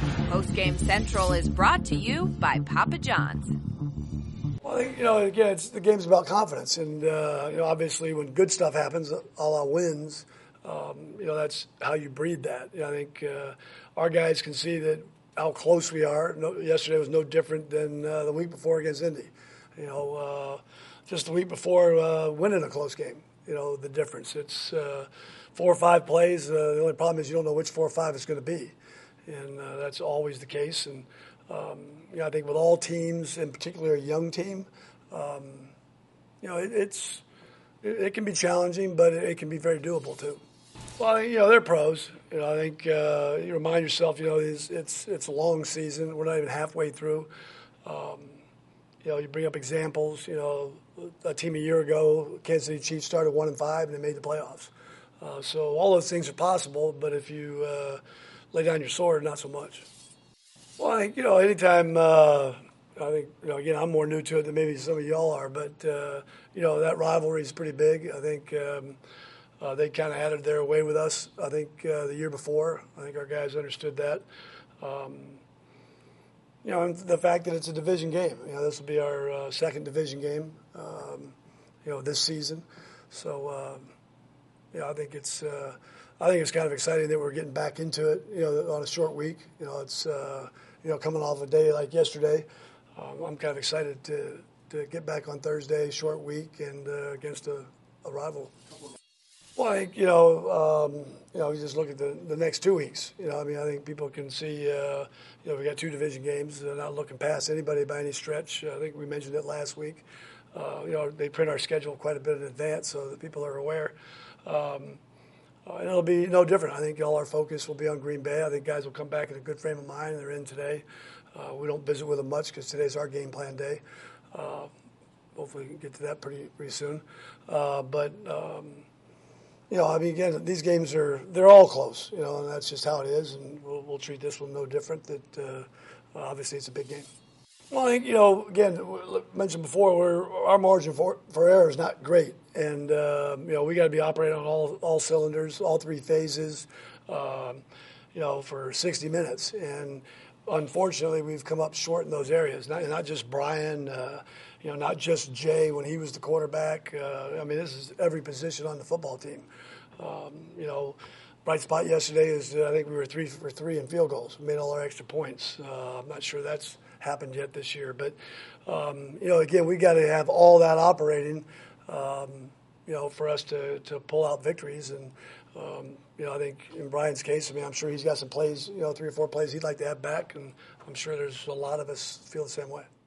Postgame Central is brought to you by Papa John's. Well, again, the game's about confidence, and obviously when good stuff happens, a la wins, that's how you breed that. I think our guys can see that how close we are. Yesterday was no different than the week before against Indy. Just the week before winning a close game. The difference. It's 4 or 5 plays. The only problem is you don't know which 4 or 5 it's going to be, and that's always the case. And I think with all teams, in particular a young team, it can be challenging, but it can be very doable too. Well, they're pros. I think you remind yourself, it's a long season. We're not even halfway through. You bring up examples. A team a year ago, Kansas City Chiefs started 1-5 and they made the playoffs. So all those things are possible, but if you lay down your sword, not so much. Well, I think anytime. Again, I'm more new to it than maybe some of y'all are, but that rivalry is pretty big. I think they kind of had it their way with us. I think the year before, I think our guys understood that. And the fact that it's a division game. This will be our second division game, this season. So, I think it's kind of exciting that we're getting back into it. On a short week. It's coming off a day like yesterday. I'm kind of excited to get back on Thursday, short week, and against a rival. Well, I think, you just look at the next 2 weeks. I think people can see, we got 2 division games. They're not looking past anybody by any stretch. I think we mentioned it last week. They print our schedule quite a bit in advance so that people are aware. And it'll be no different. I think all our focus will be on Green Bay. I think guys will come back in a good frame of mind. They're in today. We don't visit with them much because today's our game plan day. Hopefully we can get to that pretty soon. Again, these games they're all close, and that's just how it is, and we'll treat this one no different. That obviously it's a big game. Well, I think, again, mentioned before, our margin for error is not great, and we got to be operating on all cylinders, all 3 phases, for 60 minutes, and unfortunately we've come up short in those areas. Not just Brian. Not just Jay when he was the quarterback. This is every position on the football team. Bright spot yesterday is I think we were 3 for 3 in field goals. We made all our extra points. I'm not sure that's happened yet this year. But, again, we got to have all that operating, for us to pull out victories. And, I think in Brian's case, I'm sure he's got some plays, 3 or 4 plays he'd like to have back. And I'm sure there's a lot of us feel the same way.